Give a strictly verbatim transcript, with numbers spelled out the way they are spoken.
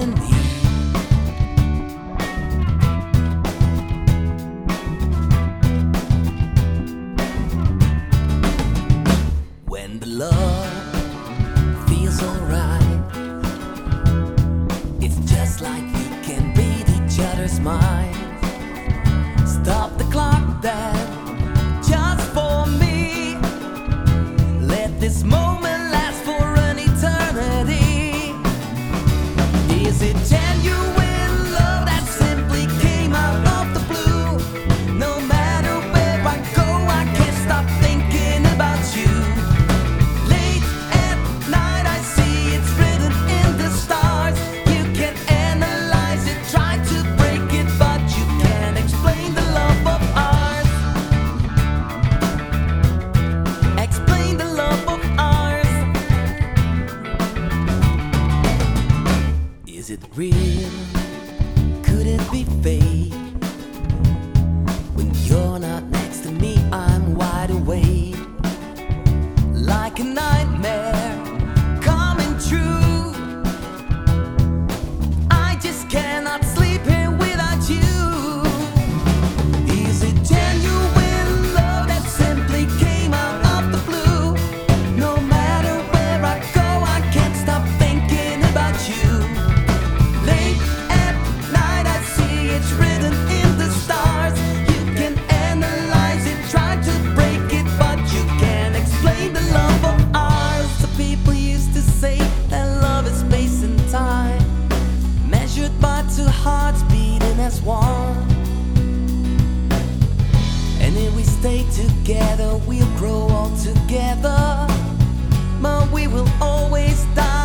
and me. When the love feels alright, it's just like we can read each other's mind. Stop the clock, Dad, just for me. Let this moment last for an eternity. Is it genuine love that simply came out of the blue? No matter where I go, I can't stop thinking about you. Late at night, I see it's written in the stars. You can analyze it, try to break it, but you can't explain the love of ours. Explain the love of ours. Is it real? Could it be fake? When you're not next to me, I'm wide awake, like a nightmare coming true. I just cannot sleep here without you. Is it genuine love that simply came out of the blue? No matter where I go, I can't stop thinking about you. Late at night, I see it's written in the stars. You can analyze it, try to break it, but you can't explain the love of ours. The people used to say that love is space and time, measured by two hearts beating as one. And if we stay together, we'll grow all together, but we will always die.